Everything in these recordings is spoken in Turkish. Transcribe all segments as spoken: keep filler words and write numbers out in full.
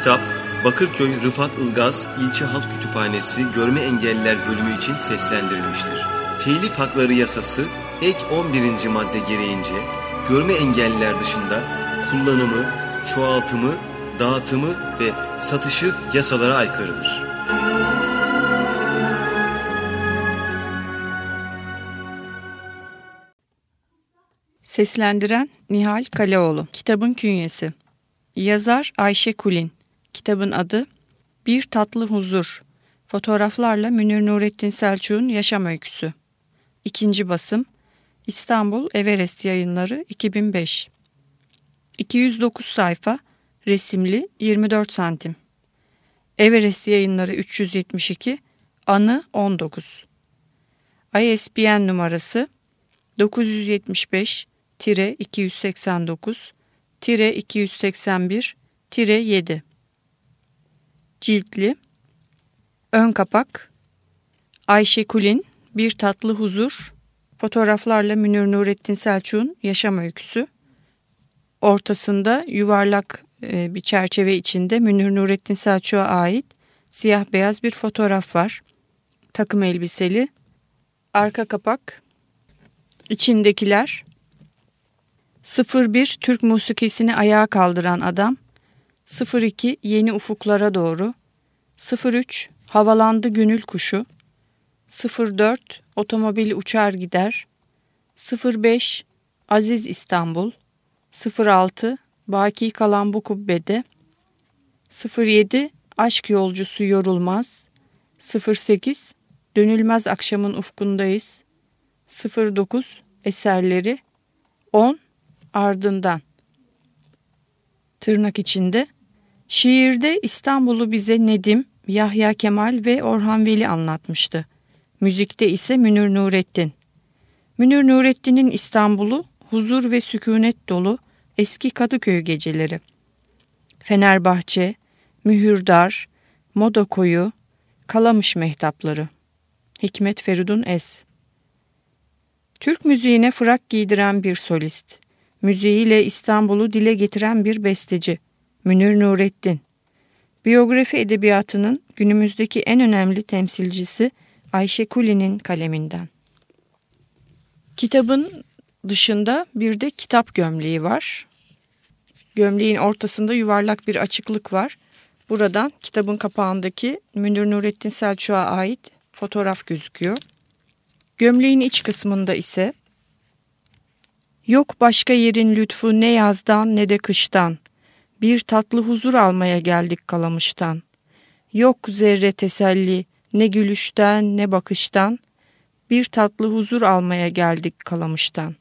kitap Bakırköy Rıfat Ilgaz İlçe Halk Kütüphanesi Görme Engelliler bölümü için seslendirilmiştir. Telif hakları yasası ek on birinci madde gereğince görme engelliler dışında kullanımı, çoğaltımı, dağıtımı ve satışı yasalara aykırıdır. Seslendiren Nihal Kaleoğlu. Kitabın künyesi. Yazar Ayşe Kulin. Kitabın adı Bir Tatlı Huzur. Fotoğraflarla Münir Nurettin Selçuk'un yaşam öyküsü. İkinci basım. İstanbul Everest Yayınları iki bin beş. iki yüz dokuz sayfa. Resimli yirmi dört santim. Everest Yayınları üç yüz yetmiş iki. Anı on dokuz. I S B N numarası dokuz yüz yetmiş beş iki yüz seksen dokuz iki yüz seksen bir yedi. Ciltli. Ön kapak. Ayşe Kulin, Bir Tatlı Huzur. Fotoğraflarla Münir Nurettin Selçuk'un yaşam öyküsü. Ortasında yuvarlak e, bir çerçeve içinde Münir Nurettin Selçuk'a ait siyah beyaz bir fotoğraf var. Takım elbiseli. Arka kapak. İçindekiler. sıfır bir Türk musikisini ayağa kaldıran adam. sıfır iki Yeni ufuklara doğru. sıfır üç Havalandı gönül kuşu. sıfır dört Otomobil uçar gider. sıfır beş Aziz İstanbul. sıfır altı Baki kalan bu kubbede. sıfır yedi Aşk yolcusu yorulmaz. sıfır sekiz Dönülmez akşamın ufkundayız. sıfır dokuz Eserleri. on Ardından. Tırnak içinde. Şiirde İstanbul'u bize Nedim, Yahya Kemal ve Orhan Veli anlatmıştı. Müzikte ise Münir Nurettin. Münir Nurettin'in İstanbul'u huzur ve sükunet dolu eski Kadıköy geceleri. Fenerbahçe, Mühürdar, Moda Koyu, Kalamış mehtapları. Hikmet Feridun Es. Türk müziğine frak giydiren bir solist. Müziğiyle İstanbul'u dile getiren bir besteci. Münir Nurettin. Biyografi edebiyatının günümüzdeki en önemli temsilcisi Ayşe Kulin'in kaleminden. Kitabın dışında bir de kitap gömleği var. Gömleğin ortasında yuvarlak bir açıklık var. Buradan kitabın kapağındaki Münir Nurettin Selçuk'a ait fotoğraf gözüküyor. Gömleğin iç kısmında ise yok başka yerin lütfu ne yazdan ne de kıştan. Bir tatlı huzur almaya geldik Kalamış'tan. Yok zerre teselli ne gülüşten ne bakıştan. Bir tatlı huzur almaya geldik Kalamış'tan.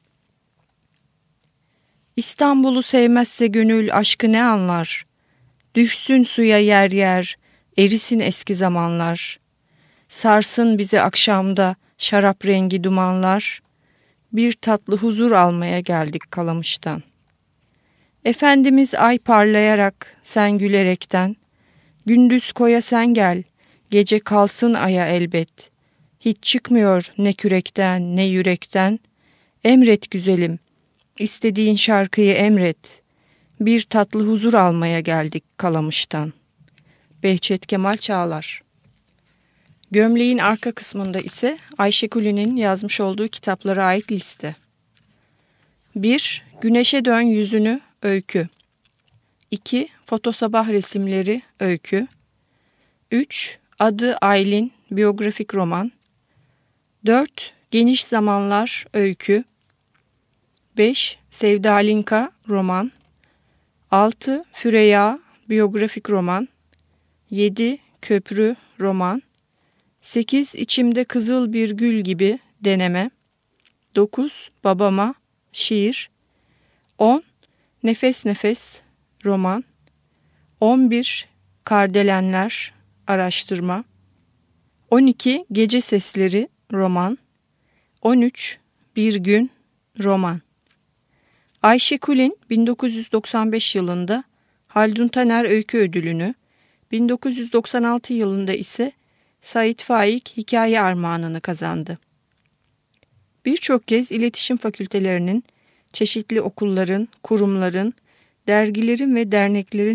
İstanbul'u sevmezse gönül aşkı ne anlar? Düşsün suya yer yer, erisin eski zamanlar. Sarsın bizi akşamda şarap rengi dumanlar. Bir tatlı huzur almaya geldik Kalamış'tan. Efendimiz ay parlayarak, sen gülerekten. Gündüz koya sen gel, gece kalsın aya elbet. Hiç çıkmıyor ne kürekten ne yürekten. Emret güzelim, istediğin şarkıyı emret. Bir tatlı huzur almaya geldik Kalamış'tan. Behçet Kemal Çağlar. Gömleğin arka kısmında ise Ayşe Kulin'in yazmış olduğu kitaplara ait liste. bir Güneşe dön yüzünü öykü. iki Fotosabah resimleri öykü. üç Adı Aylin biyografik roman. dört Geniş zamanlar öykü. beş Sevda Linka roman. altı Füreya biyografik roman. yedi Köprü roman. sekiz İçimde kızıl bir gül gibi deneme. dokuz Babama şiir. on Nefes Nefes roman. on bir Kardelenler araştırma. on iki Gece Sesleri roman. on üç Bir Gün roman. Ayşe Kulin bin dokuz yüz doksan beş yılında Haldun Taner Öykü Ödülünü, bin dokuz yüz doksan altı yılında ise Sait Faik Hikaye Armağanını kazandı. Birçok kez iletişim fakültelerinin, çeşitli okulların, kurumların, dergilerin ve derneklerin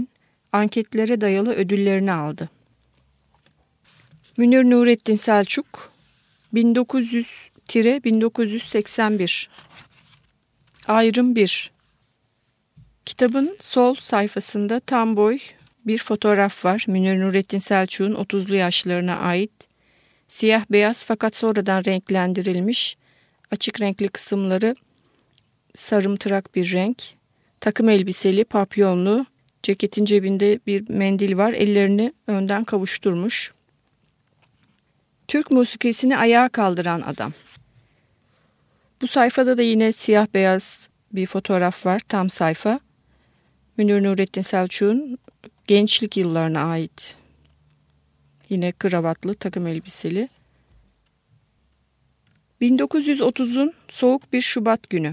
anketlere dayalı ödüllerini aldı. Münir Nurettin Selçuk bin dokuz yüz bin dokuz yüz seksen bir Ayrım bir. Kitabın sol sayfasında tam boy bir fotoğraf var. Münir Nurettin Selçuk'un otuzlu yaşlarına ait. Siyah beyaz fakat sonradan renklendirilmiş. Açık renkli kısımları sarımtırak bir renk. Takım elbiseli, papyonlu, ceketin cebinde bir mendil var. Ellerini önden kavuşturmuş. Türk musikisini ayağa kaldıran adam. Bu sayfada da yine siyah beyaz bir fotoğraf var. Tam sayfa. Münir Nurettin Selçuk'un gençlik yıllarına ait. Yine kravatlı, takım elbiseli. bin dokuz yüz otuzun soğuk bir Şubat günü.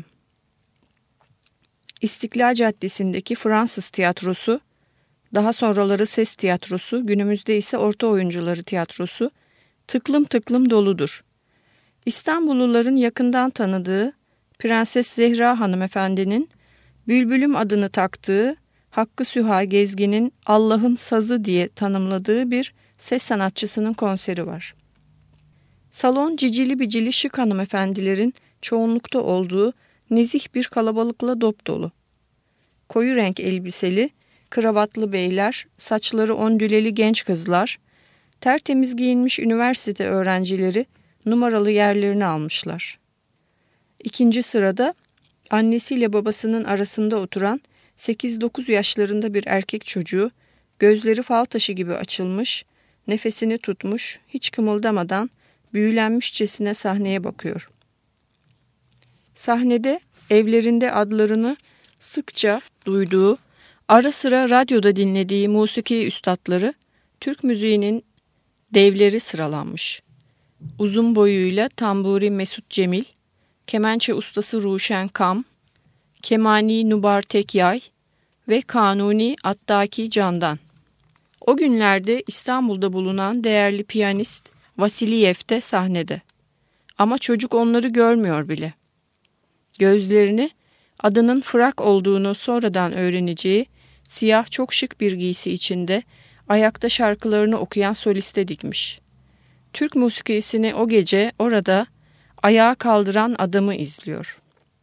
İstiklal Caddesi'ndeki Fransız Tiyatrosu, daha sonraları Ses Tiyatrosu, günümüzde ise Orta Oyuncuları Tiyatrosu tıklım tıklım doludur. İstanbulluların yakından tanıdığı Prenses Zehra hanımefendinin Bülbülüm adını taktığı Hakkı Süha Gezgin'in Allah'ın Sazı diye tanımladığı bir ses sanatçısının konseri var. Salon cicili bicili şık hanımefendilerin çoğunlukta olduğu nezih bir kalabalıkla dopdolu. Koyu renk elbiseli, kravatlı beyler, saçları ondüleli genç kızlar, tertemiz giyinmiş üniversite öğrencileri numaralı yerlerini almışlar. İkinci sırada annesiyle babasının arasında oturan sekiz dokuz yaşlarında bir erkek çocuğu, gözleri fal taşı gibi açılmış, nefesini tutmuş, hiç kımıldamadan büyülenmişçesine sahneye bakıyor. Sahnede evlerinde adlarını sıkça duyduğu, ara sıra radyoda dinlediği musiki üstadları, Türk müziğinin devleri sıralanmış. Uzun boyuyla tamburi Mesut Cemil, kemençe ustası Ruşen Kam, kemani Nubar Tekyay ve kanuni Attaki Candan. O günlerde İstanbul'da bulunan değerli piyanist Vasiliyev de sahnede. Ama çocuk onları görmüyor bile. Gözlerini adının Fırak olduğunu sonradan öğreneceği siyah çok şık bir giysi içinde ayakta şarkılarını okuyan soliste dikmiş. Türk musikisini o gece orada ayağa kaldıran adamı izliyor.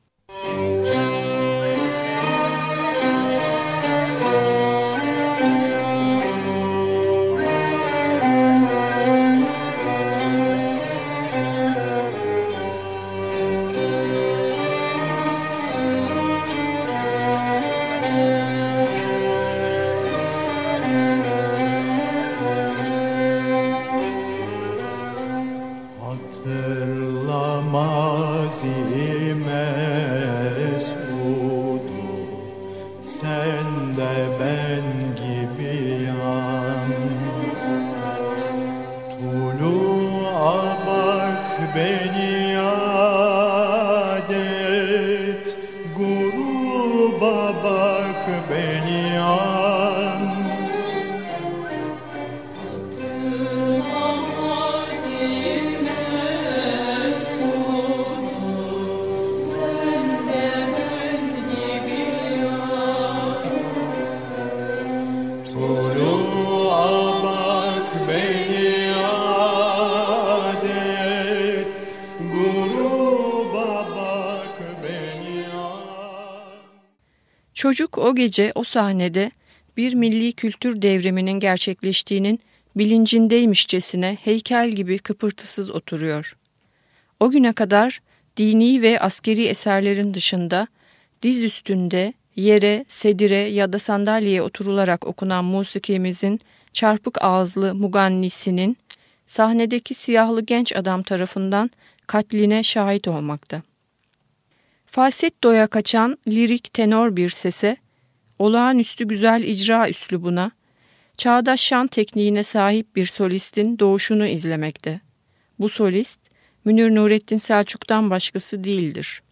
Çocuk o gece o sahnede bir milli kültür devriminin gerçekleştiğinin bilincindeymişçesine heykel gibi kıpırtısız oturuyor. O güne kadar dini ve askeri eserlerin dışında diz üstünde yere, sedire ya da sandalyeye oturularak okunan musikimizin çarpık ağızlı mugannisinin sahnedeki siyahlı genç adam tarafından katline şahit olmakta. Falsettoya kaçan lirik tenor bir sese, olağanüstü güzel icra üslubuna, çağdaş şan tekniğine sahip bir solistin doğuşunu izlemekte. Bu solist, Münir Nurettin Selçuk'tan başkası değildir.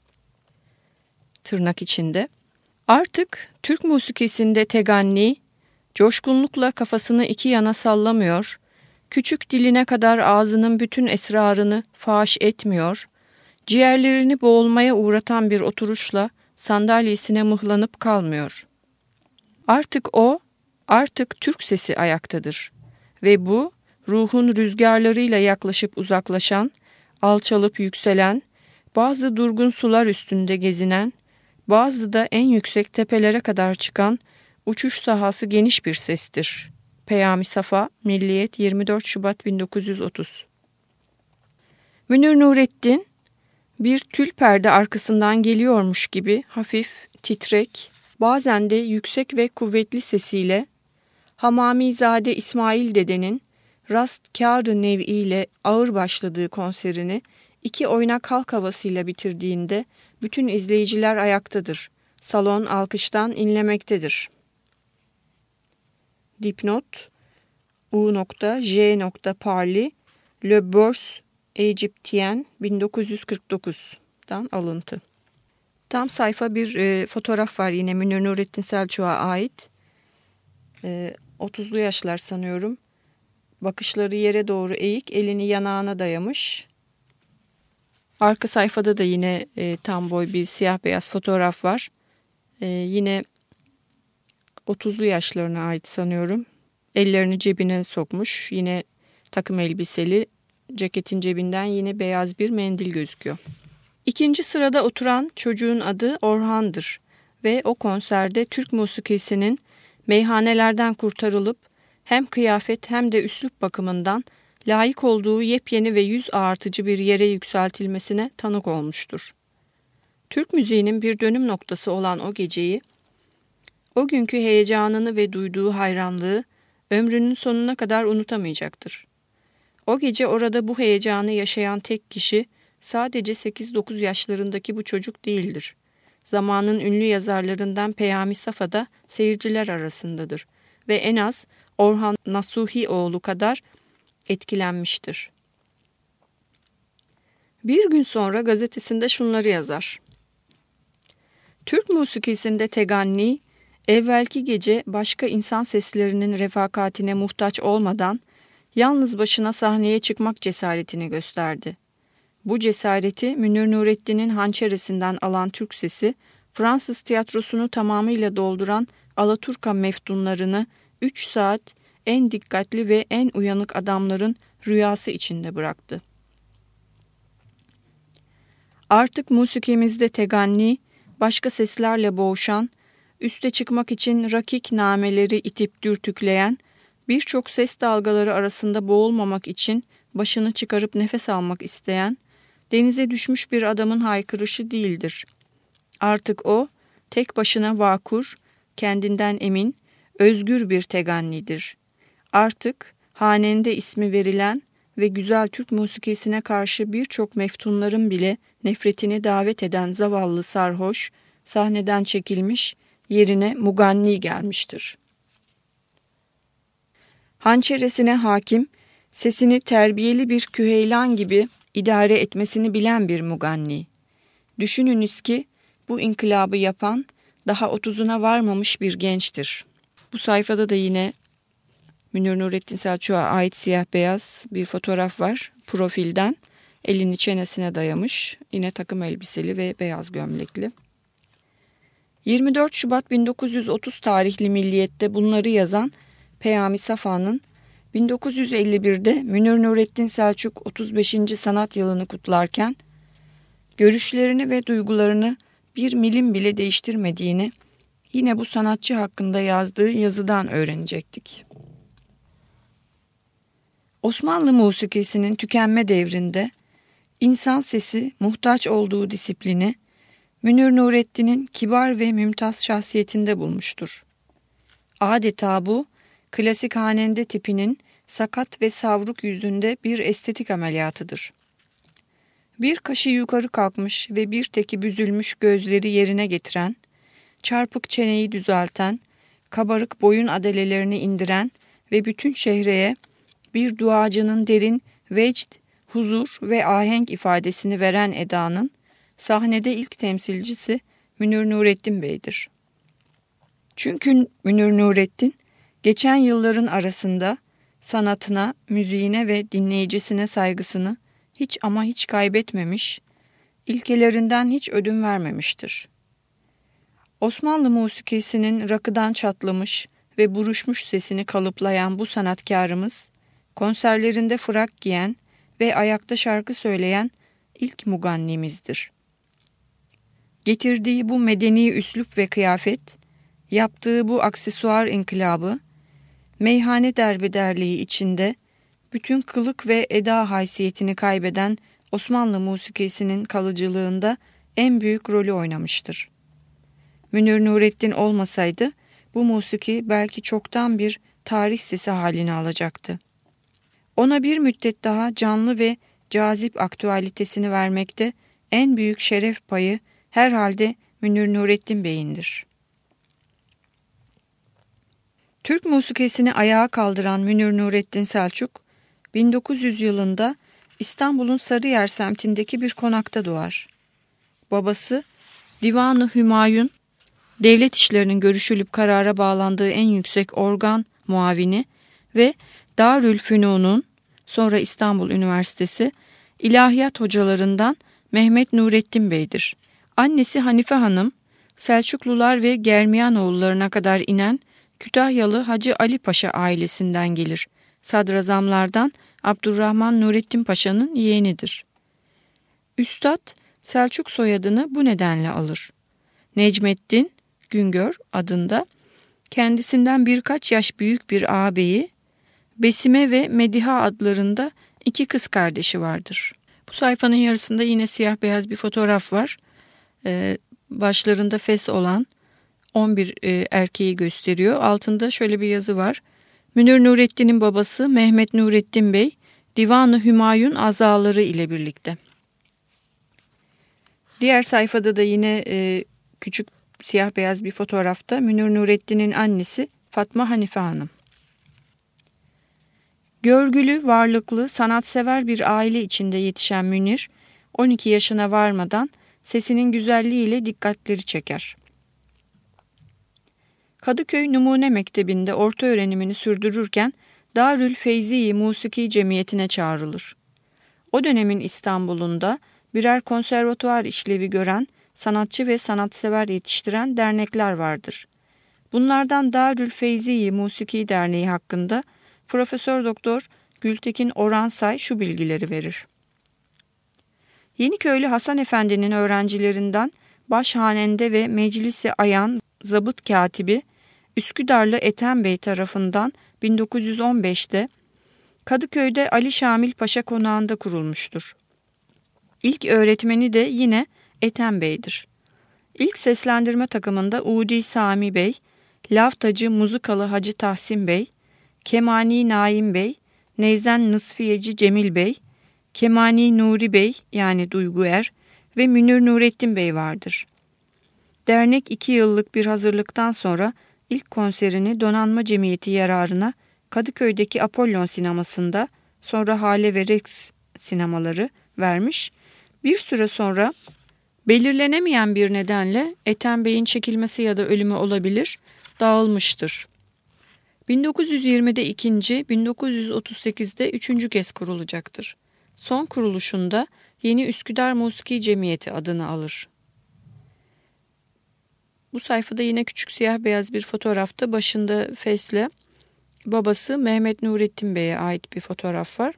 Tırnak içinde. Artık Türk musikisinde teganni, coşkunlukla kafasını iki yana sallamıyor, küçük diline kadar ağzının bütün esrarını faş etmiyor, ciğerlerini boğulmaya uğratan bir oturuşla sandalyesine mıhlanıp kalmıyor. Artık o, Artık Türk sesi ayaktadır ve bu ruhun rüzgarlarıyla yaklaşıp uzaklaşan, alçalıp yükselen, bazı durgun sular üstünde gezinen, bazı da en yüksek tepelere kadar çıkan uçuş sahası geniş bir sestir. Peyami Safa, Milliyet, yirmi dört Şubat bin dokuz yüz otuz. Münir Nurettin, bir tül perde arkasından geliyormuş gibi hafif, titrek, bazen de yüksek ve kuvvetli sesiyle Hamamizade İsmail Dede'nin Rastkâr-ı Nev'iyle ağır başladığı konserini iki oynak halk havasıyla bitirdiğinde bütün izleyiciler ayaktadır. Salon alkıştan inlemektedir. Dipnot U J Parly Le Bourse Egyptien bin dokuz yüz kırk dokuz'dan alıntı. Tam sayfa bir e, fotoğraf var yine Münir Nurettin Selçuk'a ait. E, otuzlu yaşlar sanıyorum. Bakışları yere doğru eğik, elini yanağına dayamış. Arka sayfada da yine e, tam boy bir siyah beyaz fotoğraf var. E, yine otuzlu yaşlarına ait sanıyorum. Ellerini cebine sokmuş. Yine takım elbiseli. Ceketin cebinden yine beyaz bir mendil gözüküyor. İkinci sırada oturan çocuğun adı Orhan'dır ve o konserde Türk musikisinin meyhanelerden kurtarılıp hem kıyafet hem de üslup bakımından layık olduğu yepyeni ve yüz ağartıcı bir yere yükseltilmesine tanık olmuştur. Türk müziğinin bir dönüm noktası olan o geceyi, o günkü heyecanını ve duyduğu hayranlığı ömrünün sonuna kadar unutamayacaktır. O gece orada bu heyecanı yaşayan tek kişi sadece sekiz dokuz yaşlarındaki bu çocuk değildir. Zamanın ünlü yazarlarından Peyami Safa da seyirciler arasındadır ve en az Orhan Nasuhioğlu kadar etkilenmiştir. Bir gün sonra gazetesinde şunları yazar. Türk musikisinde teganni, evvelki gece başka insan seslerinin refakatine muhtaç olmadan yalnız başına sahneye çıkmak cesaretini gösterdi. Bu cesareti Münir Nurettin'in hançeresinden alan Türk sesi, Fransız tiyatrosunu tamamıyla dolduran Alaturka meftunlarını üç saat en dikkatli ve en uyanık adamların rüyası içinde bıraktı. Artık musikimizde teganni, başka seslerle boğuşan, üste çıkmak için rakik nameleri itip dürtükleyen, birçok ses dalgaları arasında boğulmamak için başını çıkarıp nefes almak isteyen, denize düşmüş bir adamın haykırışı değildir. Artık o, tek başına vakur, kendinden emin, özgür bir tegannidir. Artık hanende ismi verilen ve güzel Türk musikisine karşı birçok meftunların bile nefretini davet eden zavallı sarhoş, sahneden çekilmiş, yerine muganni gelmiştir. Hançeresine hakim, sesini terbiyeli bir küheylan gibi idare etmesini bilen bir muganni. Düşününüz ki bu inkılabı yapan daha otuzuna varmamış bir gençtir. Bu sayfada da yine Münir Nurettin Selçuk'a ait siyah beyaz bir fotoğraf var. Profilden elini çenesine dayamış. Yine takım elbiseli ve beyaz gömlekli. yirmi dört Şubat bin dokuz yüz otuz tarihli Milliyet'te bunları yazan Peyami Safa'nın bin dokuz yüz elli bir'de Münir Nurettin Selçuk otuz beşinci sanat yılını kutlarken görüşlerini ve duygularını bir milim bile değiştirmediğini yine bu sanatçı hakkında yazdığı yazıdan öğrenecektik. Osmanlı musikisinin tükenme devrinde insan sesi muhtaç olduğu disiplini Münir Nurettin'in kibar ve mümtaz şahsiyetinde bulmuştur. Adeta bu, klasik hanende tipinin sakat ve savruk yüzünde bir estetik ameliyatıdır. Bir kaşı yukarı kalkmış ve bir teki büzülmüş gözleri yerine getiren, çarpık çeneyi düzelten, kabarık boyun adelelerini indiren ve bütün şehreye bir duacının derin vecd, huzur ve ahenk ifadesini veren edanın sahnede ilk temsilcisi Münir Nurettin Bey'dir. Çünkü Münir Nurettin, geçen yılların arasında sanatına, müziğine ve dinleyicisine saygısını hiç ama hiç kaybetmemiş, ilkelerinden hiç ödün vermemiştir. Osmanlı musikisinin rakıdan çatlamış ve buruşmuş sesini kalıplayan bu sanatkarımız, konserlerinde frak giyen ve ayakta şarkı söyleyen ilk mugannimizdir. Getirdiği bu medeni üslup ve kıyafet, yaptığı bu aksesuar inkılabı, meyhane derbederliği içinde bütün kılık ve eda haysiyetini kaybeden Osmanlı musikisinin kalıcılığında en büyük rolü oynamıştır. Münir Nurettin olmasaydı bu musiki belki çoktan bir tarih sesi halini alacaktı. Ona bir müddet daha canlı ve cazip aktüalitesini vermekte en büyük şeref payı herhalde Münir Nurettin Bey'indir. Türk musikisini ayağa kaldıran Münir Nurettin Selçuk, bin dokuz yüz yılında İstanbul'un Sarıyer semtindeki bir konakta doğar. Babası Divan-ı Hümayun, devlet işlerinin görüşülüp karara bağlandığı en yüksek organ muavini ve Darülfünun'un, sonra İstanbul Üniversitesi, ilahiyat hocalarından Mehmet Nurettin Bey'dir. Annesi Hanife Hanım, Selçuklular ve Germiyanoğullarına kadar inen Kütahyalı Hacı Ali Paşa ailesinden gelir. Sadrazamlardan Abdurrahman Nurettin Paşa'nın yeğenidir. Üstad, Selçuk soyadını bu nedenle alır. Necmettin Güngör adında kendisinden birkaç yaş büyük bir ağabeyi, Besime ve Mediha adlarında iki kız kardeşi vardır. Bu sayfanın yarısında yine siyah beyaz bir fotoğraf var. Ee, başlarında fes olan on bir e, erkeği gösteriyor. Altında şöyle bir yazı var. Münir Nurettin'in babası Mehmet Nurettin Bey, Divan-ı Hümayun azaları ile birlikte. Diğer sayfada da yine e, küçük siyah beyaz bir fotoğrafta Münir Nurettin'in annesi Fatma Hanife Hanım. Görgülü, varlıklı, sanatsever bir aile içinde yetişen Münir, on iki yaşına varmadan sesinin güzelliğiyle dikkatleri çeker. Kadıköy Numune Mektebi'nde orta öğrenimini sürdürürken Darül Feyzi Musiki Cemiyeti'ne çağrılır. O dönemin İstanbul'unda birer konservatuvar işlevi gören, sanatçı ve sanatsever yetiştiren dernekler vardır. Bunlardan Darül Feyzi Musiki Derneği hakkında Profesör Doktor Gültekin Oransay şu bilgileri verir. Yeniköylü Hasan Efendi'nin öğrencilerinden Başhanende ve Meclisi Ayan Zabıt Katibi Üsküdarlı Ethem Bey tarafından bin dokuz yüz on beşte Kadıköy'de Ali Şamil Paşa Konağı'nda kurulmuştur. İlk öğretmeni de yine Ethem Bey'dir. İlk seslendirme takımında Udi Sami Bey, Lavtacı Muzikalı Hacı Tahsin Bey, Kemani Naim Bey, Neyzen Nısfiyeci Cemil Bey, Kemani Nuri Bey yani Duygu Er ve Münir Nurettin Bey vardır. Dernek iki yıllık bir hazırlıktan sonra ilk konserini Donanma Cemiyeti yararına Kadıköy'deki Apollon sinemasında, sonra Hale ve Rex sinemaları vermiş. Bir süre sonra belirlenemeyen bir nedenle Ethem Bey'in çekilmesi ya da ölümü olabilir, dağılmıştır. bin dokuz yüz yirmide ikinci, bin dokuz yüz otuz sekizde üçüncü kez kurulacaktır. Son kuruluşunda Yeni Üsküdar Musiki Cemiyeti adını alır. Bu sayfada yine küçük siyah beyaz bir fotoğrafta başında fesle babası Mehmet Nurettin Bey'e ait bir fotoğraf var.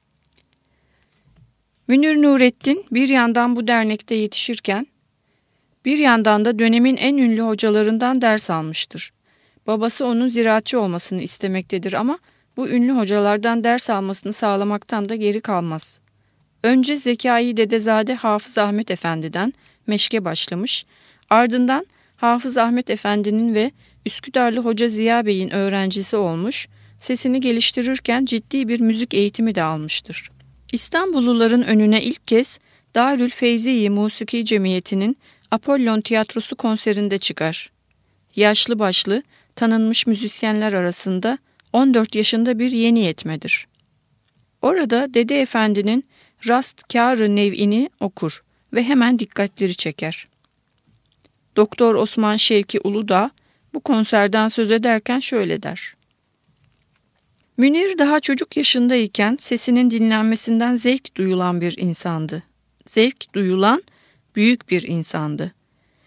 Münir Nurettin bir yandan bu dernekte yetişirken bir yandan da dönemin en ünlü hocalarından ders almıştır. Babası onun ziraatçı olmasını istemektedir ama bu ünlü hocalardan ders almasını sağlamaktan da geri kalmaz. Önce Zekai Dedezade Hafız Ahmet Efendi'den meşke başlamış, ardından Hafız Ahmet Efendi'nin ve Üsküdarlı Hoca Ziya Bey'in öğrencisi olmuş, sesini geliştirirken ciddi bir müzik eğitimi de almıştır. İstanbulluların önüne ilk kez Darül Feyzi Musiki Cemiyeti'nin Apollon Tiyatrosu konserinde çıkar. Yaşlı başlı, tanınmış müzisyenler arasında on dört yaşında bir yeni yetmedir. Orada Dede Efendi'nin Rast-Kâr-ı Nev'ini okur ve hemen dikkatleri çeker. Doktor Osman Şevki Uludağ bu konserden söz ederken şöyle der. Münir daha çocuk yaşındayken sesinin dinlenmesinden zevk duyulan bir insandı. Zevk duyulan büyük bir insandı.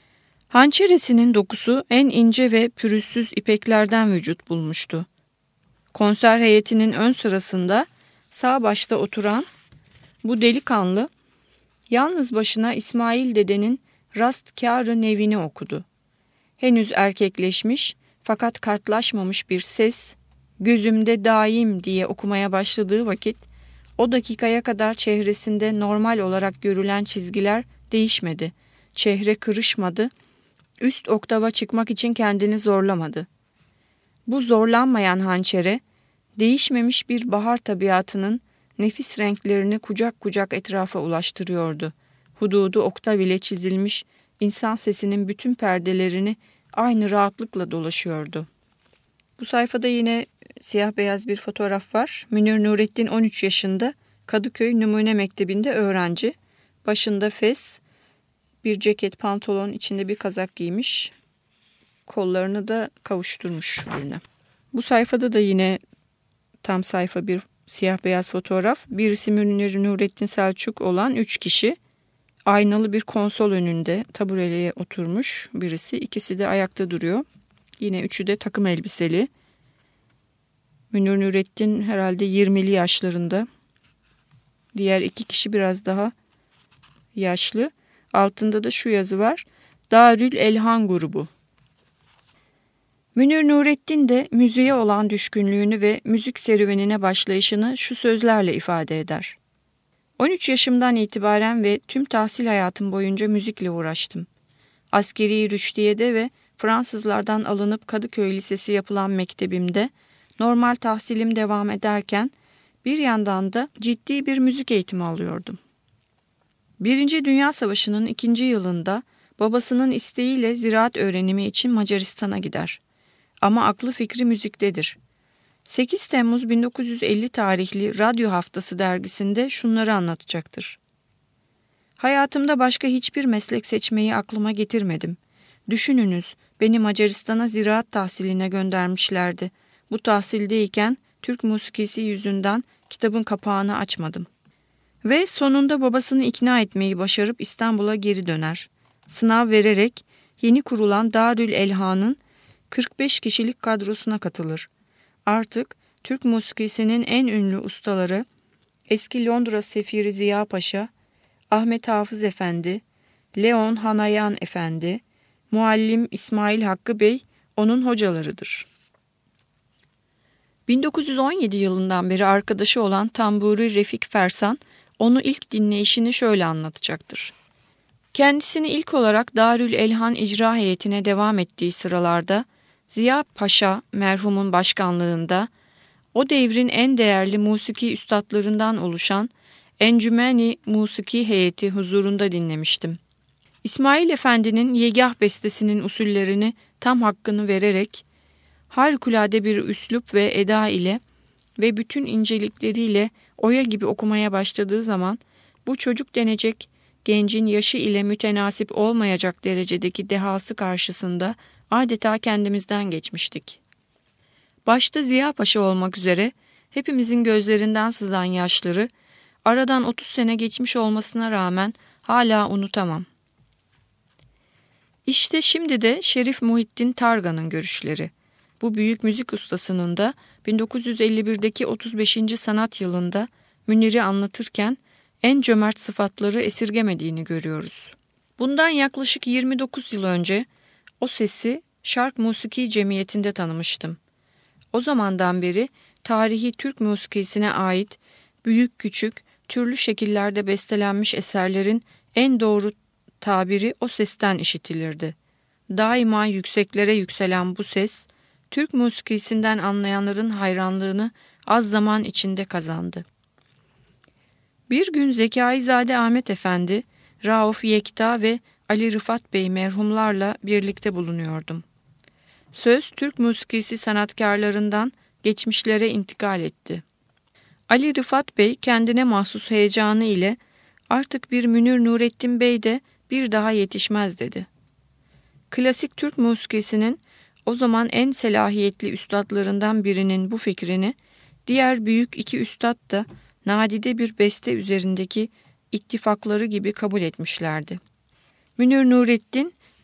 Hançeresinin dokusu en ince ve pürüzsüz ipeklerden vücut bulmuştu. Konser heyetinin ön sırasında sağ başta oturan bu delikanlı yalnız başına İsmail dedenin Rastkâr-ı Nevini okudu. Henüz erkekleşmiş fakat kartlaşmamış bir ses gözümde daim diye okumaya başladığı vakit o dakikaya kadar çehresinde normal olarak görülen çizgiler değişmedi. Çehre kırışmadı. Üst oktava çıkmak için kendini zorlamadı. Bu zorlanmayan hançere değişmemiş bir bahar tabiatının nefis renklerini kucak kucak etrafa ulaştırıyordu. Hududu oktav ile çizilmiş insan sesinin bütün perdelerini aynı rahatlıkla dolaşıyordu. Bu sayfada yine siyah beyaz bir fotoğraf var. Münir Nurettin on üç yaşında, Kadıköy Numune Mektebi'nde öğrenci. Başında fes, bir ceket, pantolon, içinde bir kazak giymiş. Kollarını da kavuşturmuş birine. Bu sayfada da yine tam sayfa bir siyah beyaz fotoğraf. Birisi Münir Nurettin Selçuk olan üç kişi. Aynalı bir konsol önünde tabureye oturmuş birisi. İkisi de ayakta duruyor. Yine üçü de takım elbiseli. Münir Nurettin herhalde yirmili yaşlarında. Diğer iki kişi biraz daha yaşlı. Altında da şu yazı var. Darül Elhan grubu. Münir Nurettin de müziğe olan düşkünlüğünü ve müzik serüvenine başlayışını şu sözlerle ifade eder. on üç yaşımdan itibaren ve tüm tahsil hayatım boyunca müzikle uğraştım. Askeri rüştiyede ve Fransızlardan alınıp Kadıköy Lisesi yapılan mektebimde normal tahsilim devam ederken bir yandan da ciddi bir müzik eğitimi alıyordum. Birinci Dünya Savaşı'nın ikinci yılında babasının isteğiyle ziraat öğrenimi için Macaristan'a gider. Ama aklı fikri müziktedir. sekiz Temmuz bin dokuz yüz elli tarihli Radyo Haftası dergisinde şunları anlatacaktır. Hayatımda başka hiçbir meslek seçmeyi aklıma getirmedim. Düşününüz, beni Macaristan'a ziraat tahsiline göndermişlerdi. Bu tahsildeyken Türk musikisi yüzünden kitabın kapağını açmadım. Ve sonunda babasını ikna etmeyi başarıp İstanbul'a geri döner. Sınav vererek yeni kurulan Darül Elhan'ın kırk beş kişilik kadrosuna katılır. Artık Türk musikisinin en ünlü ustaları eski Londra sefiri Ziya Paşa, Ahmet Hafız Efendi, Leon Hanayan Efendi, muallim İsmail Hakkı Bey onun hocalarıdır. bin dokuz yüz on yedi yılından beri arkadaşı olan tamburi Refik Fersan onu ilk dinleyişini şöyle anlatacaktır. Kendisini ilk olarak Darül Elhan icra heyetine devam ettiği sıralarda Ziya Paşa merhumun başkanlığında o devrin en değerli musiki üstadlarından oluşan Encümeni Musiki heyeti huzurunda dinlemiştim. İsmail Efendi'nin Yegah bestesinin usullerini tam hakkını vererek harikulade bir üslup ve eda ile ve bütün incelikleriyle oya gibi okumaya başladığı zaman bu çocuk denecek gencin yaşı ile mütenasip olmayacak derecedeki dehası karşısında adeta kendimizden geçmiştik. Başta Ziya Paşa olmak üzere hepimizin gözlerinden sızan yaşları aradan otuz sene geçmiş olmasına rağmen hala unutamam. İşte şimdi de Şerif Muhittin Targan'ın görüşleri. Bu büyük müzik ustasının da bin dokuz yüz elli birdeki otuz beşinci sanat yılında Münir'i anlatırken en cömert sıfatları esirgemediğini görüyoruz. Bundan yaklaşık yirmi dokuz yıl önce o sesi Şark Musiki Cemiyeti'nde tanımıştım. O zamandan beri tarihi Türk musikisine ait büyük küçük türlü şekillerde bestelenmiş eserlerin en doğru tabiri o sesten işitilirdi. Daima yükseklere yükselen bu ses, Türk musikisinden anlayanların hayranlığını az zaman içinde kazandı. Bir gün Zekaizade Ahmet Efendi, Rauf Yekta ve Ali Rıfat Bey merhumlarla birlikte bulunuyordum. Söz Türk musikisi sanatkarlarından geçmişlere intikal etti. Ali Rıfat Bey kendine mahsus heyecanı ile artık bir Münir Nurettin Bey de bir daha yetişmez dedi. Klasik Türk musikisinin o zaman en selahiyetli üstadlarından birinin bu fikrini diğer büyük iki üstad da nadide bir beste üzerindeki ittifakları gibi kabul etmişlerdi. Münir Nurettin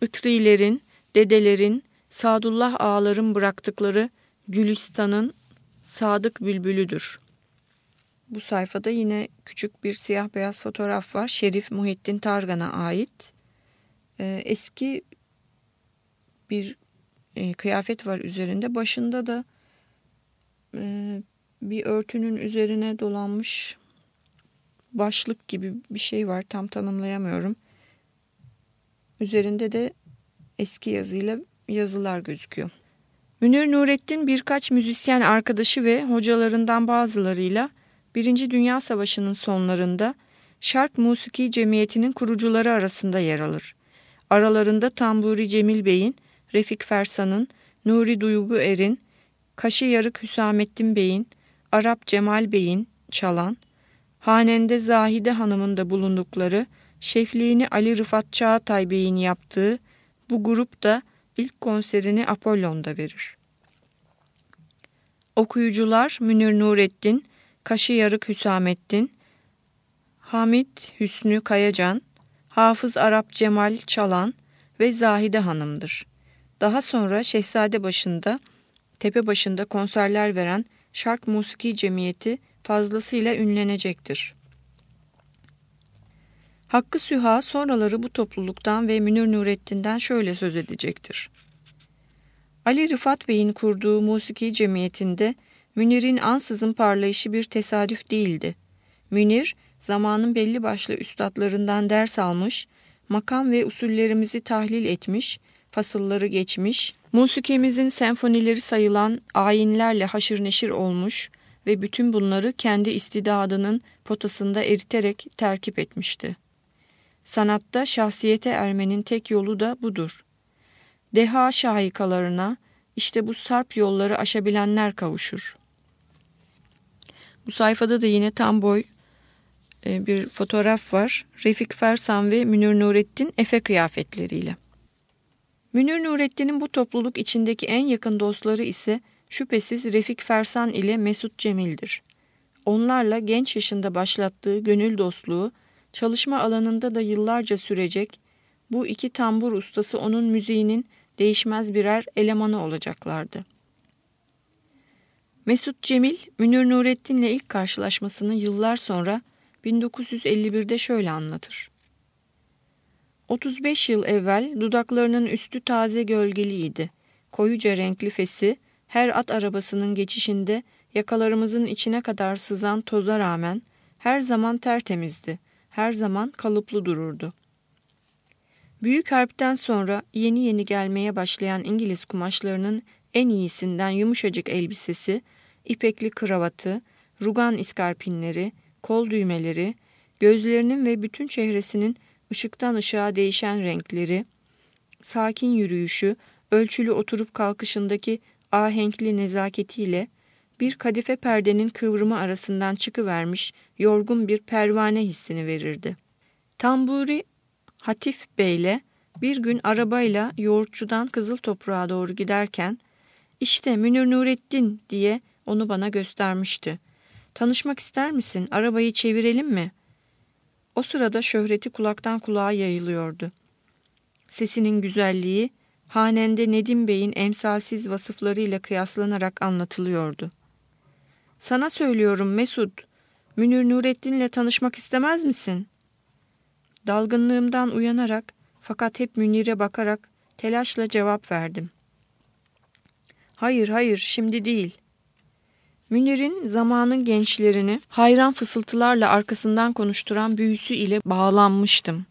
Itrilerin, dedelerin, Sadullah ağaların bıraktıkları Gülistan'ın sadık bülbülüdür. Bu sayfada yine küçük bir siyah beyaz fotoğraf var. Şerif Muhittin Targan'a ait. Ee, eski bir e, kıyafet var üzerinde. Başında da e, bir örtünün üzerine dolanmış başlık gibi bir şey var. Tam tanımlayamıyorum. Üzerinde de eski yazıyla yazılar gözüküyor. Münir Nurettin birkaç müzisyen arkadaşı ve hocalarından bazılarıyla Birinci Dünya Savaşı'nın sonlarında Şark Musiki Cemiyeti'nin kurucuları arasında yer alır. Aralarında Tamburi Cemil Bey'in, Refik Fersan'ın, Nuri Duygu Er'in, Kaşı Yarık Hüsamettin Bey'in, Arap Cemal Bey'in çalan, Hanende Zahide Hanım'ın da bulundukları, şefliğini Ali Rıfat Çağatay Bey'in yaptığı bu grup da ilk konserini Apollon'da verir. Okuyucular Münir Nurettin, Kaşı Yarık Hüsamettin, Hamit Hüsnü Kayacan, Hafız Arap Cemal Çalan ve Zahide Hanım'dır. Daha sonra Şehzadebaşı'nda, Tepebaşı'nda konserler veren Şark Musiki Cemiyeti fazlasıyla ünlenecektir. Hakkı Süha sonraları bu topluluktan ve Münir Nurettin'den şöyle söz edecektir. Ali Rıfat Bey'in kurduğu musiki cemiyetinde Münir'in ansızın parlayışı bir tesadüf değildi. Münir, zamanın belli başlı üstadlarından ders almış, makam ve usullerimizi tahlil etmiş, fasılları geçmiş, musikimizin senfonileri sayılan ayinlerle haşır neşir olmuş ve bütün bunları kendi istidadının potasında eriterek terkip etmişti. Sanatta şahsiyete ermenin tek yolu da budur. Deha şahikalarına işte bu sarp yolları aşabilenler kavuşur. Bu sayfada da yine tam boy bir fotoğraf var. Refik Fersan ve Münir Nurettin efe kıyafetleriyle. Münir Nurettin'in bu topluluk içindeki en yakın dostları ise şüphesiz Refik Fersan ile Mesut Cemil'dir. Onlarla genç yaşında başlattığı gönül dostluğu, çalışma alanında da yıllarca sürecek, bu iki tambur ustası onun müziğinin değişmez birer elemanı olacaklardı. Mesut Cemil, Münir Nurettin'le ilk karşılaşmasını yıllar sonra bin dokuz yüz elli birde şöyle anlatır. otuz beş yıl evvel dudaklarının üstü taze gölgeliydi. Koyuca renkli fesi, her at arabasının geçişinde yakalarımızın içine kadar sızan toza rağmen her zaman tertemizdi, her zaman kalıplı dururdu. Büyük Harp'ten sonra yeni yeni gelmeye başlayan İngiliz kumaşlarının en iyisinden yumuşacık elbisesi, ipekli kravatı, rugan iskarpinleri, kol düğmeleri, gözlerinin ve bütün çehresinin ışıktan ışığa değişen renkleri, sakin yürüyüşü, ölçülü oturup kalkışındaki ahenkli nezaketiyle bir kadife perdenin kıvrımı arasından çıkıvermiş yorgun bir pervane hissini verirdi. Tamburi Hatif Bey'le bir gün arabayla yoğurtçudan Kızıl Toprağa doğru giderken "İşte Münir Nurettin" diye onu bana göstermişti. "Tanışmak ister misin? Arabayı çevirelim mi?" O sırada şöhreti kulaktan kulağa yayılıyordu. Sesinin güzelliği, Hanende Nedim Bey'in emsalsiz vasıflarıyla kıyaslanarak anlatılıyordu. "Sana söylüyorum Mesut, Münir Nurettin'le tanışmak istemez misin?" Dalgınlığımdan uyanarak fakat hep Münir'e bakarak telaşla cevap verdim. "Hayır, hayır, şimdi değil." Münir'in zamanın gençlerini hayran fısıltılarla arkasından konuşturan büyüsü ile bağlanmıştım.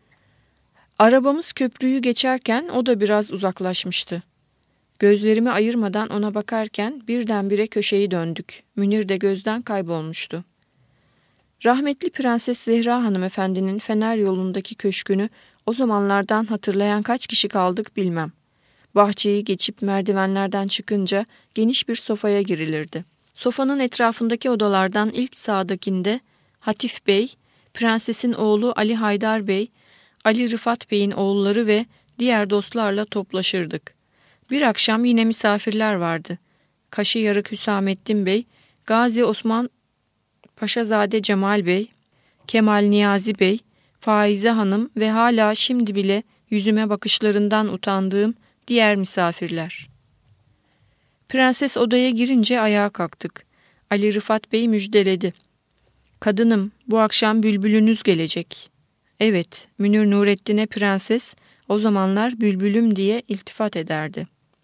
Arabamız köprüyü geçerken o da biraz uzaklaşmıştı. Gözlerimi ayırmadan ona bakarken birdenbire köşeyi döndük. Münir de gözden kaybolmuştu. Rahmetli Prenses Zehra hanımefendinin Fener yolundaki köşkünü o zamanlardan hatırlayan kaç kişi kaldık bilmem. Bahçeyi geçip merdivenlerden çıkınca geniş bir sofaya girilirdi. Sofanın etrafındaki odalardan ilk sağdakinde Hatif Bey, prensesin oğlu Ali Haydar Bey, Ali Rıfat Bey'in oğulları ve diğer dostlarla toplaşırdık. Bir akşam yine misafirler vardı. Kaşı Yarık Hüsamettin Bey, Gazi Osman Paşazade Cemal Bey, Kemal Niyazi Bey, Faize Hanım ve hala şimdi bile yüzüme bakışlarından utandığım diğer misafirler. Prenses odaya girince ayağa kalktık. Ali Rıfat Bey müjdeledi. Kadınım, bu akşam bülbülünüz gelecek. Evet, Münir Nurettin'e prenses o zamanlar bülbülüm diye iltifat ederdi.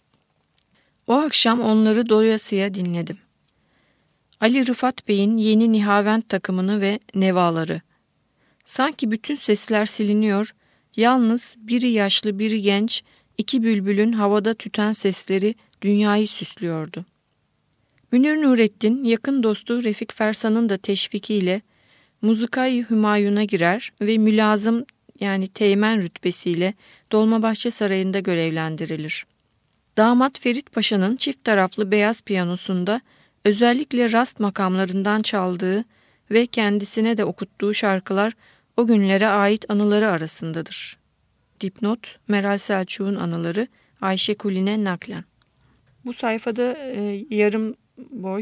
O akşam onları doyasıya dinledim. Ali Rıfat Bey'in yeni Nihavent takımını ve nevaları. Sanki bütün sesler siliniyor, yalnız biri yaşlı biri genç, iki bülbülün havada tüten sesleri dünyayı süslüyordu. Münir Nurettin yakın dostu Refik Fersan'ın da teşvikiyle Muzıkay-ı Hümayun'a girer ve mülazım yani teğmen rütbesiyle Dolmabahçe Sarayı'nda görevlendirilir. Damat Ferit Paşa'nın çift taraflı beyaz piyanosunda özellikle rast makamlarından çaldığı ve kendisine de okuttuğu şarkılar o günlere ait anıları arasındadır. Dipnot, Meral Selçuk'un anıları, Ayşe Kuline naklen. Bu sayfada e, yarım boy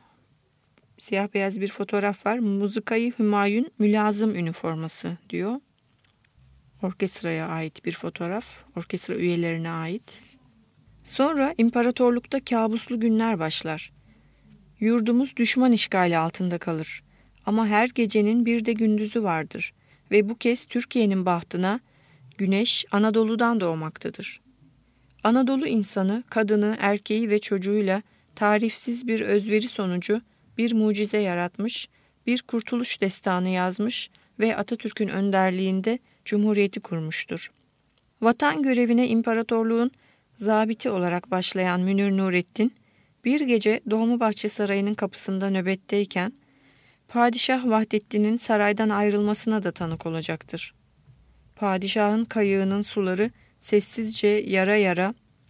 siyah beyaz bir fotoğraf var. Muzıkayı Hümayun mülazım üniforması diyor. Orkestraya ait bir fotoğraf. Orkestra üyelerine ait. Sonra imparatorlukta kabuslu günler başlar. Yurdumuz düşman işgali altında kalır. Ama her gecenin bir de gündüzü vardır. Ve bu kez Türkiye'nin bahtına güneş Anadolu'dan doğmaktadır. Anadolu insanı, kadını, erkeği ve çocuğuyla tarifsiz bir özveri sonucu bir mucize yaratmış, bir kurtuluş destanı yazmış ve Atatürk'ün önderliğinde Cumhuriyeti kurmuştur. Vatan görevine imparatorluğun zabiti olarak başlayan Münir Nurettin, bir gece Dolmabahçe Sarayı'nın kapısında nöbetteyken, Padişah Vahdettin'in saraydan ayrılmasına da tanık olacaktır. Padişahın kayığının suları sessizce yara yara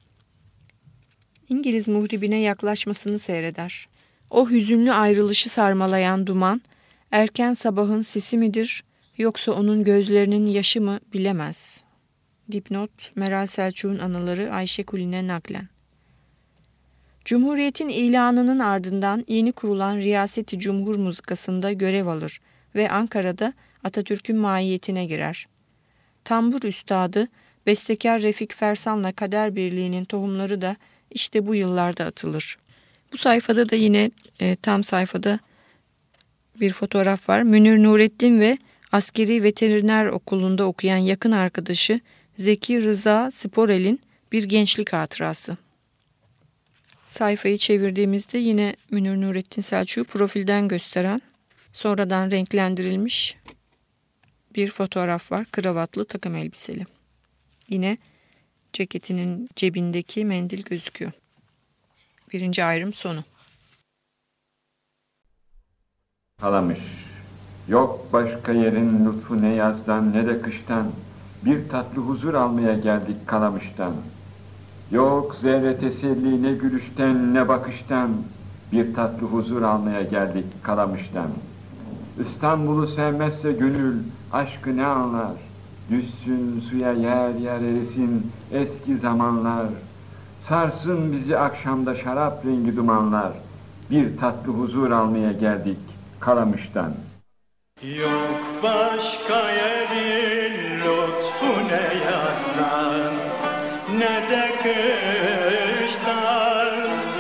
İngiliz muhribine yaklaşmasını seyreder. O hüzünlü ayrılışı sarmalayan duman, erken sabahın sisi midir, yoksa onun gözlerinin yaşı mı bilemez. Dipnot, Meral Selçuk'un anıları, Ayşe Kuline naklen. Cumhuriyetin ilanının ardından yeni kurulan Riyaseti Cumhur Muzikası'nda görev alır ve Ankara'da Atatürk'ün mahiyetine girer. Tambur üstadı, bestekar Refik Fersan'la Kader Birliği'nin tohumları da işte bu yıllarda atılır. Bu sayfada da yine e, tam sayfada bir fotoğraf var. Münir Nurettin ve Askeri Veteriner Okulu'nda okuyan yakın arkadaşı Zeki Rıza Sporel'in bir gençlik hatırası. Sayfayı çevirdiğimizde yine Münir Nurettin Selçuk'u profilden gösteren, sonradan renklendirilmiş bir fotoğraf var. Kravatlı, takım elbiseli. Yine ceketinin cebindeki mendil gözüküyor. Birinci ayrım sonu. Kalamış. Yok başka yerin lütfu ne yazdan ne de kıştan, bir tatlı huzur almaya geldik Kalamış'tan. Yok zerre teselli ne gülüşten ne bakıştan, bir tatlı huzur almaya geldik Kalamış'tan. İstanbul'u sevmezse gönül aşkı ne anlar? Düşsün suya yer yer erisin eski zamanlar. Sarsın bizi akşamda şarap rengi dumanlar. Bir tatlı huzur almaya geldik Kalamış'tan. Yok başka yerin lütfu ne yazdan ne de kıştan.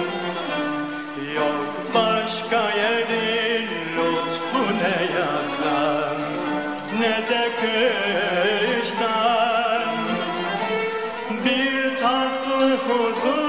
Yok başka yerin lütfu ne yazdan ne de kıştan. Bir tatlı huzur